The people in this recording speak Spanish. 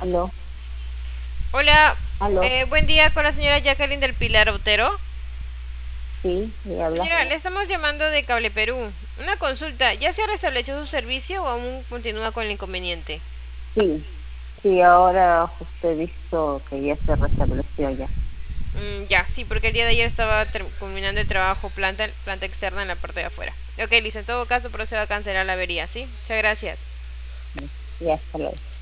Aló, Hola, aló, buen día con la señora Jacqueline del Pilar Otero. sí, ¿me habla? Señora, le estamos llamando de Cable Perú. Una consulta, ¿ya se restableció su servicio o aún continúa con el inconveniente? Sí, sí, ahora justo he visto que ya se restableció ya. Ya, sí, porque el día de ayer estaba culminando el trabajo planta externa en la parte de afuera. Ok, listo, en todo caso, pero se va a cancelar la avería, ¿sí? Muchas gracias. Ya, hasta luego.